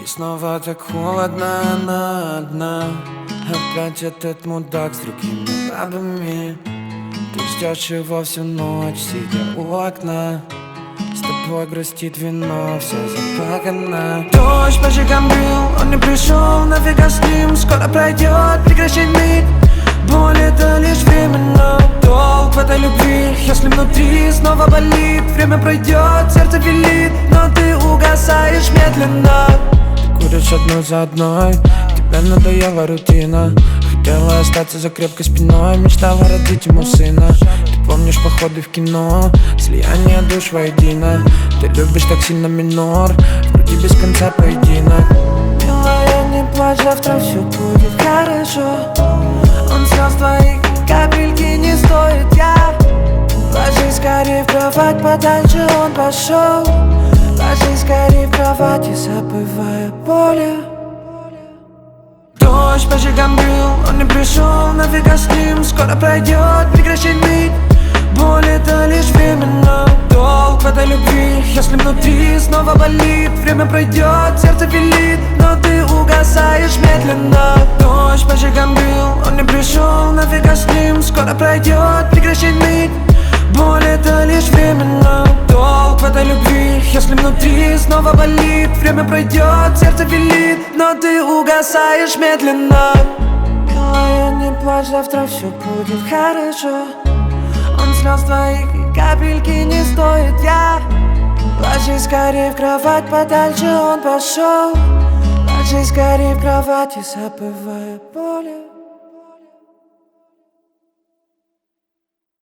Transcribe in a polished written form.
И снова так холодно, она одна. Опять этот мудак с другими бабами. Ты ждешь его всю ночь, сидя у окна. С тобой грустит вино, все заплакано. Дождь по щекам бил, он не пришел, нафига с ним. Скоро пройдет, прекращай ныть. Боль это лишь временно. Долг в этой любви, если внутри снова болит. Время пройдет, сердце велит, но ты угасаешь медленно. Ты куришь одну за одной, тебе надоела рутина. Хотела остаться за крепкой спиной, мечтала родить ему сына. Ты помнишь походы в кино, слияние душ воедино. Ты любишь так сильно минор, в груди без конца поединок. Милая, не плачь, завтра все будет хорошо. Он слез твоих капельки не стоит, я. Ложись скорее в кровать, подальше он пошел. Ложись скорее в кровать и забывая боли. Дождь по щекам бил, он не пришел, нафига с ним. Скоро пройдет, прекращай ныть. Боль это лишь временно. Долг в этой любви, если внутри снова болит. Время пройдет, сердце велит, но ты угасаешь медленно. Дождь по щекам бил, он не пришел, нафига с ним. Скоро пройдет, прекращай ныть. Боль это лишь временно. Долг в этой любви, если внутри снова болит. Время пройдет, сердце велит, но ты угасаешь медленно. Милая, не плачь, завтра все будет хорошо. Он слез твоих капельки не стоит, я. Ложись скорее в кровать, подальше он пошел. Ложись скорее в кровать и забывая боли.